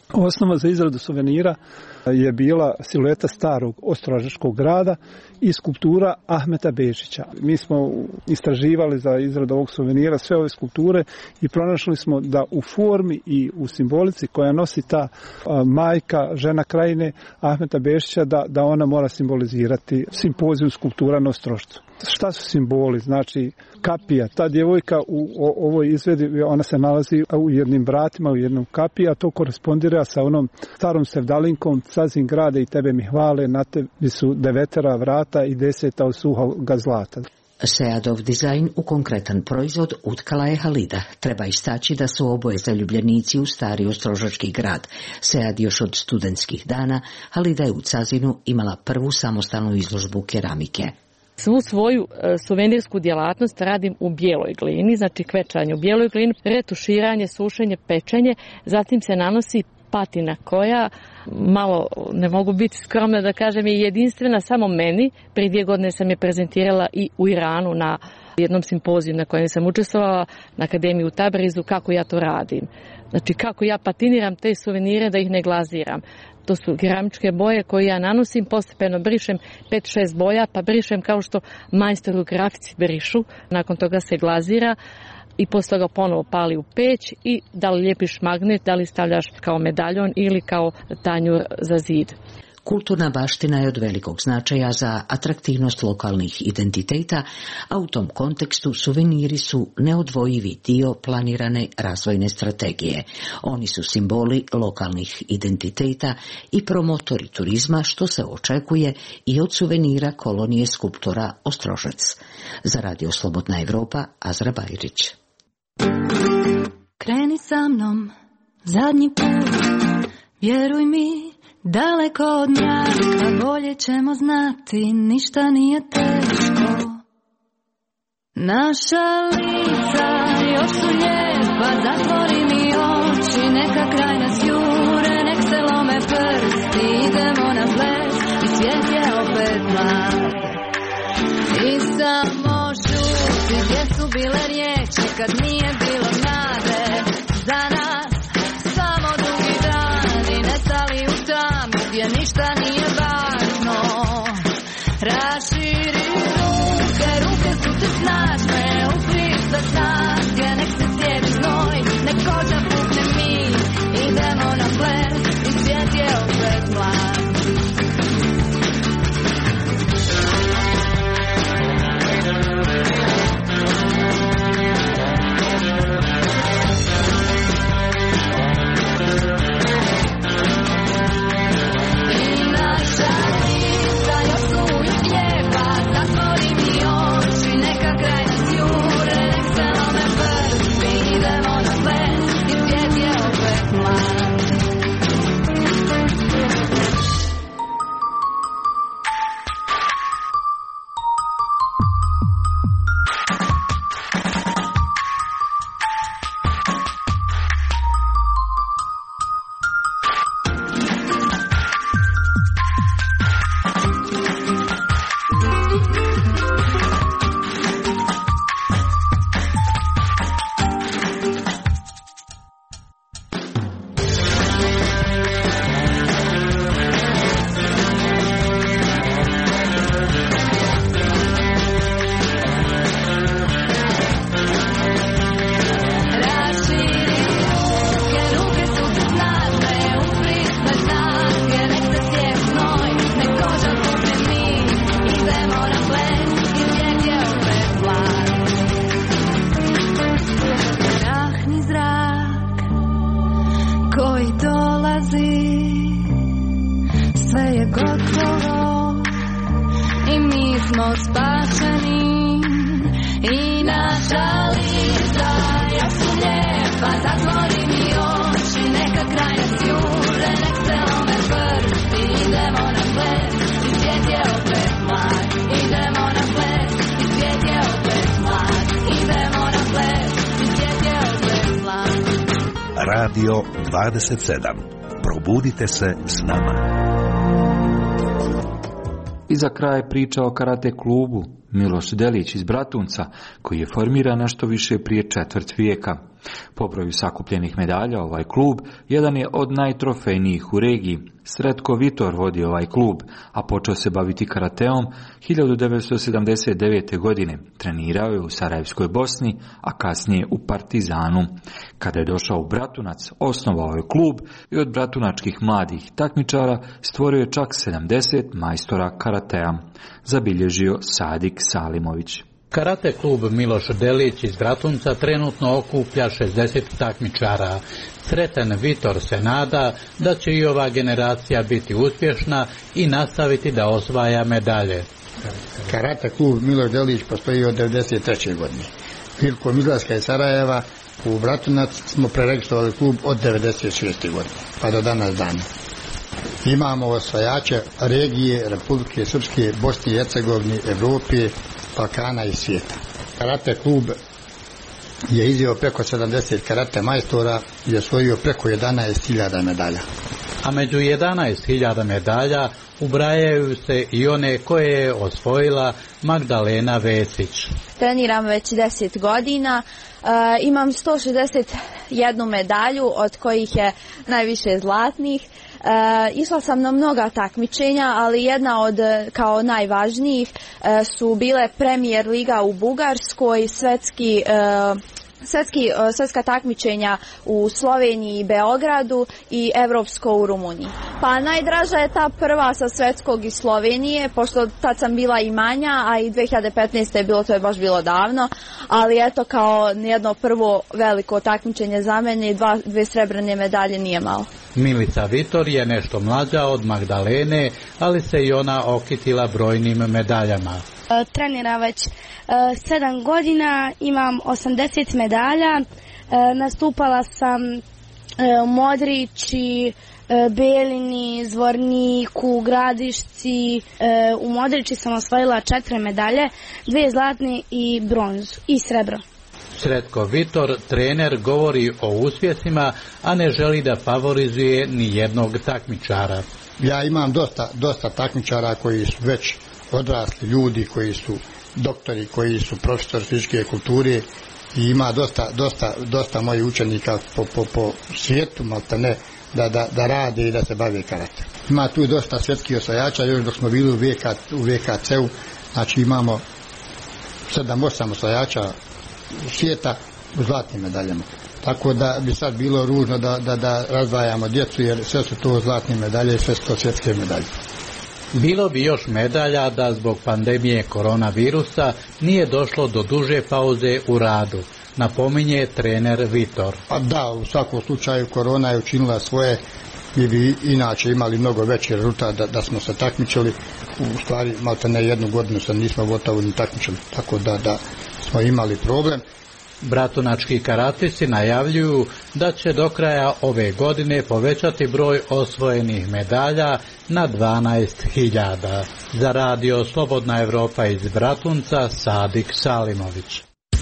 Osnova za izradu suvenira je bila silueta starog ostrožačkog grada i skulptura Ahmeta Bežića. Mi smo istraživali za izradu ovog suvenira sve ove skulpture i pronašli smo da u formi i u simbolici koja nosi ta majka, žena krajine Ahmeta Bežića, da, da ona mora simbolizirati simpoziju skulptura na Ostrožcu. Šta su simboli? Znači, kapija. Ta djevojka u ovoj izvedi, ona se nalazi u jednim vratima, u jednom kapiji, a to korespondira sa onom starom sevdalinkom Cazin grade i tebe mi hvale, na tebi su devetera vrata i deseta od suhoga zlata. Seadov dizajn u konkretan proizvod utkala je Halida. Treba istaći da su oboje zaljubljenici u stari ostrožački grad. Sead još od studentskih dana, Halida je u Cazinu imala prvu samostalnu izložbu keramike. Svu svoju e, suvenirsku djelatnost radim u bijeloj glini, znači kvečanje u bijeloj glini, retuširanje, sušenje, pečenje, zatim se nanosi patina koja, malo ne mogu biti skromna da kažem, je jedinstvena samo meni. Prije dvije godine sam je prezentirala i u Iranu na jednom simpoziju na kojem sam učestvovala na Akademiji u Tabrizu, kako ja to radim. Znači kako ja patiniram te suvenire da ih ne glaziram. To su keramičke boje koje ja nanosim, postepeno brišem pet šest boja, pa brišem kao što majstori u grafici brišu. Nakon toga se glazira i posle toga ponovo pali u peć i da li lijepiš magnet, da li stavljaš kao medaljon ili kao tanjur za zid. Kulturna baština je od velikog značaja za atraktivnost lokalnih identiteta, a u tom kontekstu suveniri su neodvojivi dio planirane razvojne strategije. Oni su simboli lokalnih identiteta i promotori turizma, što se očekuje i od suvenira kolonije skulptora Ostrožac. Za Radio Slobodna Evropa, Azra Bajrić. Kreni sa mnom, zadnji put, vjeruj mi, daleko od mjaka, bolje ćemo znati, ništa nije teško. Naša lica još su lijepa, zatvori mi oči, neka kraj nas jure, nek se lome prsti, idemo na ples i svijet je opet mlad. I samo šuti, gdje su bile riječi kad nije bilo nade za nas, samo drugi dani nestali u tamu gdje ništa nije važno. Raširi ruke, ruke su te snažne, upri sa snage, nek se sjevi znoj, nek koža pukne mi, idemo na ples i svijet je opet mlad. Radio dvadeset sedam. Probudite se s nama. I za kraj priča o karate klubu Miloš Delić iz Bratunca, koji je formiran nešto više prije četvrt vijeka. Po broju sakupljenih medalja ovaj klub jedan je od najtrofejnijih u regiji. Sretko Vitor vodi ovaj klub, a počeo se baviti karateom hiljadu devetsto sedamdeset devete. godine. Trenirao je u Sarajevskoj Bosni, a kasnije u Partizanu. Kada je došao u Bratunac, osnovao je klub i od bratunačkih mladih takmičara stvorio je čak sedamdeset majstora karatea, zabilježio Sadik Salimović. Karate klub Miloš Delić iz Bratunca trenutno okuplja šezdeset takmičara. Sretan Vitor se nada da će i ova generacija biti uspješna i nastaviti da osvaja medalje. Karate klub Miloš Delić postoji od devedeset treće. godine. Prilikom izlaska iz Sarajeva u Bratunac smo preregistrovali klub od devedeset šeste. godine pa do danas dana. Imamo osvajače regije Republike Srpske, Bosne i Hercegovine, Evrope, Balkana i svijeta. Karate klub je izveo preko sedamdeset karate majstora i osvojio preko jedanaest hiljada medalja. A među jedanaest hiljada medalja ubrajaju se i one koje je osvojila Magdalena Vesić. Treniram već deset godina, e, imam sto šezdeset jednu medalju, od kojih je najviše zlatnih. E, išla sam na mnoga takmičenja, ali jedna od kao najvažnijih e, su bile Premier liga u Bugarskoj, svetski e, Svetski, svetska takmičenja u Sloveniji i Beogradu i evropsko u Rumuniji. Pa najdraža je ta prva sa svetskog iz Slovenije, pošto tad sam bila i manja, a i dve hiljade petnaeste. je bilo, to je baš bilo davno, ali eto kao jedno prvo veliko takmičenje za mene i dva, dve srebrne medalje nije malo. Milica Vitor je nešto mlađa od Magdalene, ali se i ona okitila brojnim medaljama. Treniram već sedam godina, imam osamdeset medalja, nastupala sam u Modrići, Belini, Zvorniku, Gradišci. U Modrići sam osvojila četiri medalje, dve zlatne i bronzu i srebro. Sretko Vitor, trener, govori o uspjesima, a ne želi da favorizuje ni jednog takmičara. Ja imam dosta, dosta takmičara koji su već odrasli ljudi, koji su doktori, koji su profesori fizičke kulture i ima dosta, dosta, dosta mojih učenika po, po, po svijetu, malta ne, da, da, da rade i da se bave karate. Ima tu dosta svjetskih osvajača, još dok smo bili u, VK, u V K C-u, znači imamo sedam osam osvajača svijeta u zlatnim medaljama. Tako da bi sad bilo ružno da, da, da razdvajamo djecu, jer sve su to zlatne medalje i sve su to svjetske medalje. Bilo bi još medalja da zbog pandemije koronavirusa nije došlo do duže pauze u radu, napominje trener Vitor. A da, u svakom slučaju korona je učinila svoje, mi bi inače imali mnogo veći rezultat da, da smo se takmičili, u stvari malta ne jednu godinu se nismo gotovo ni takmičili, tako da, da smo imali problem. Bratunački karatisti najavljuju da će do kraja ove godine povećati broj osvojenih medalja na dvanaest hiljada. Za radio Slobodna Evropa iz Bratunca, Sadik Salimović.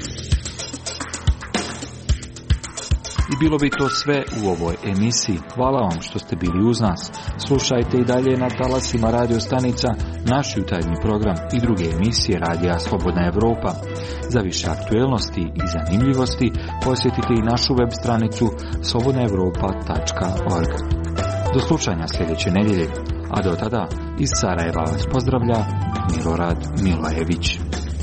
I bilo bi to sve u ovoj emisiji. Hvala vam što ste bili uz nas. Slušajte i dalje na talasima radio stanica naš jutarnji program i druge emisije Radija Slobodna Evropa. Za više aktuelnosti i zanimljivosti posjetite i našu web stranicu slobodna evropa tačka org. Do slušanja sljedeće nedjelje, a do tada iz Sarajeva vas pozdravlja Milorad Milajević.